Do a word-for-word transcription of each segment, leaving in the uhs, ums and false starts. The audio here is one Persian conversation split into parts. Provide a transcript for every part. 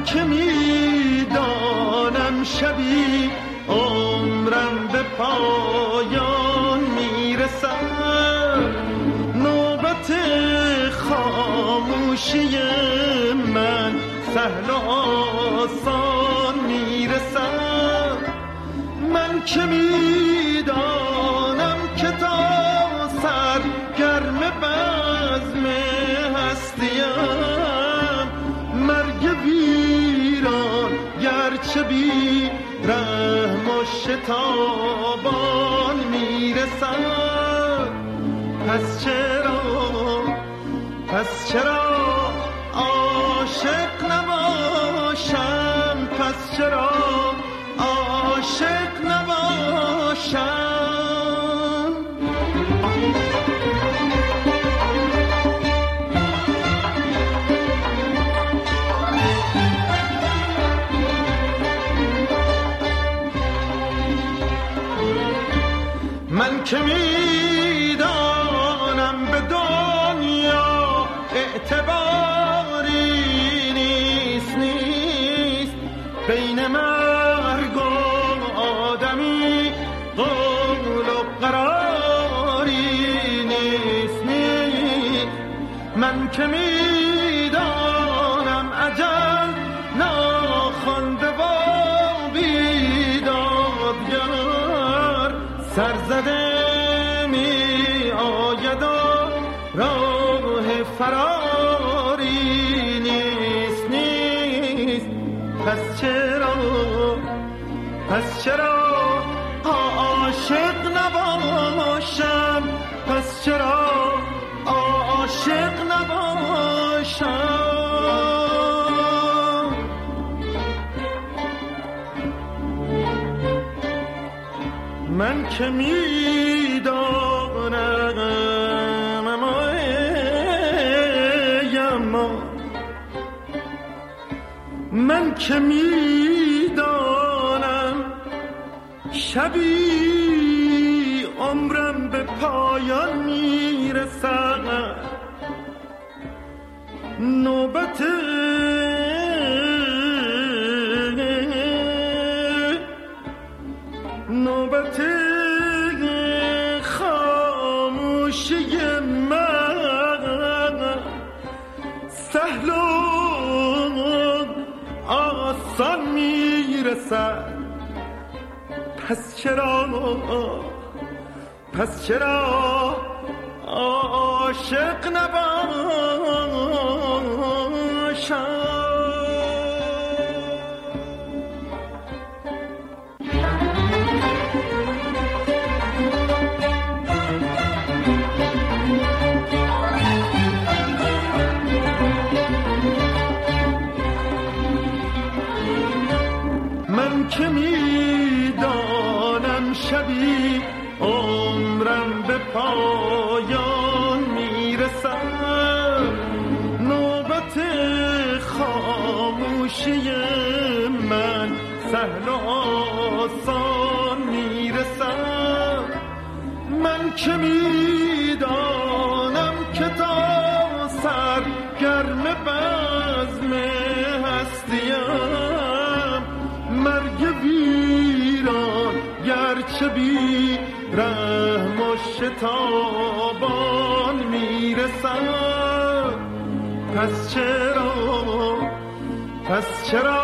که میدانم شبی عمرم به پایان میرسد، نوبت خاموشی من سهل و آسان میرسد. من که میدانم که تا سر گرم بزم هستیم، مرگ ویران گرچه بی رحم و شتابان میرسد. پس چرا پس چرا عاشق نباشم، پس چرا عاشق نباشم. من که میدانم به دنیا اعتباری نیست نیست، بین مرگ و آدمی قول و قراری نیست نیست. من که میدانم اجل ناخوانده و بیدادگر سرزده می آید و راه فراری نیست نیست. پس چرا پس چرا عاشق نباشم، پس چرا عاشق نباشم. من که میدانم اما اما من که میدانم شبی عمرم به پایان میرسد، نوبت نوبت خاموشی من سهل و آسان میرسد. پس چرا پس چرا عاشق نباشم. من که میدانم شبی عمرم به پایان میرسد، نوبت خاموشی من سهل و آسان میرسد. من که میدانم که تا سر گرم بزم هستیم، مرگ ویران گرچه بی رحم و شتابان میرسد. پس چرا پس چرا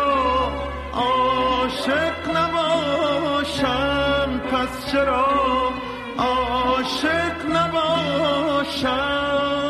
عاشق نباشم، پس چرا عاشق نباشم.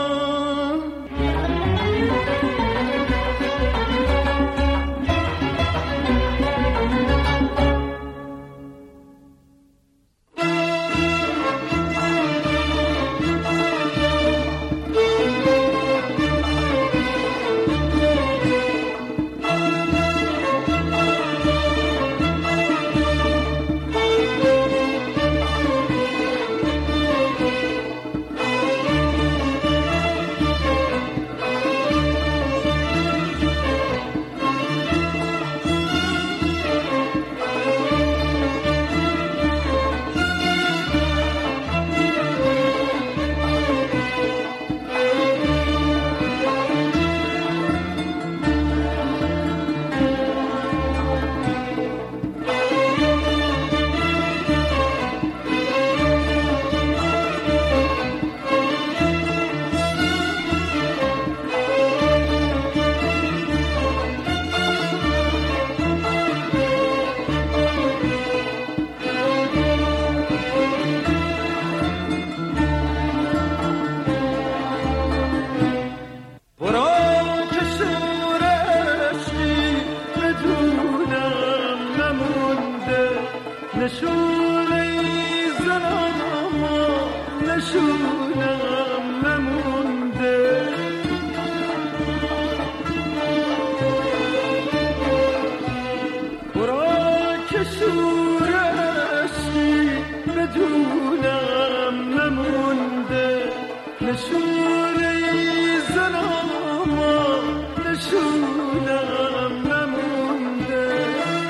وجودم نمونده.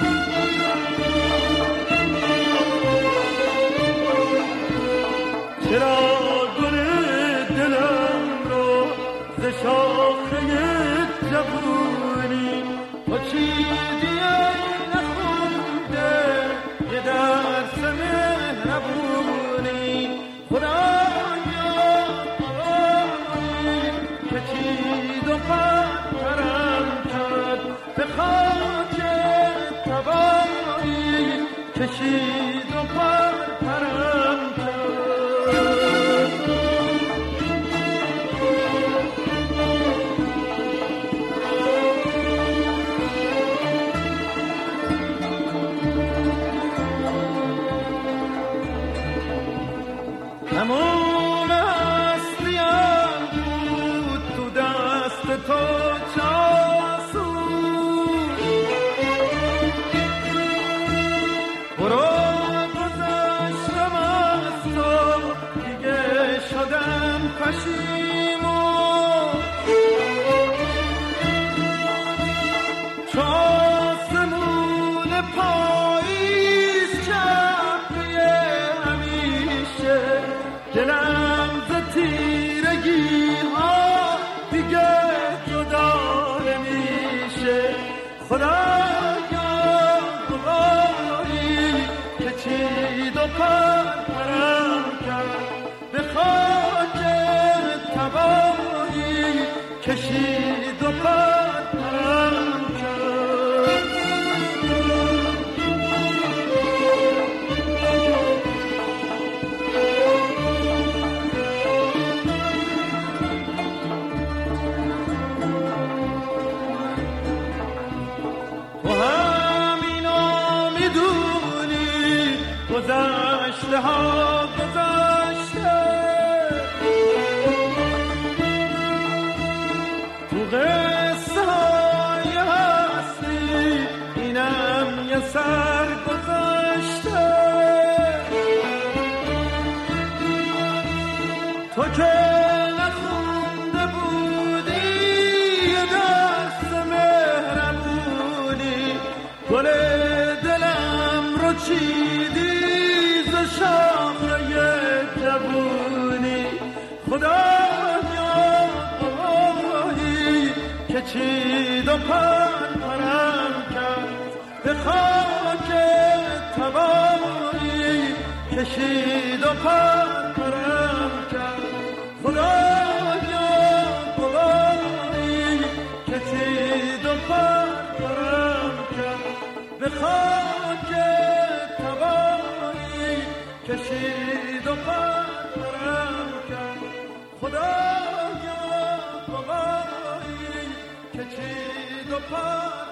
چرا گل دلم رو ز شاخه جوونی با چیزی نخونده یه درس مهربونی؟ خدایا آقایی که چید و پرم کرد به خاک تبایی کشید و پرم کرد. همون اصلیم بود تو دست تو چاسود، برو گذشتم از تو دیگه شدم پشیمون. چو آسمون پاییز چپریه همیشه دلم ز تیرگی ها دیگه جدا نمیشه. خدایا خدایی که چید و پرم کرد به خاک تبایی کشید و پرم کرد. گذشته ها گذشته تو قصه های هستی اینم یه سر گذشته. تو که نخونده بودی یه دست مهربونی گل دلم رو چیدی شاخه جوونی. خدایا آقایی که چید و پرم کرد به خاک تبایی کشید و پرم کرد. خدایا آقایی که چید و پرم کرد به خاک کشید و پرم کرد. خدایا آقایی که چید و پرم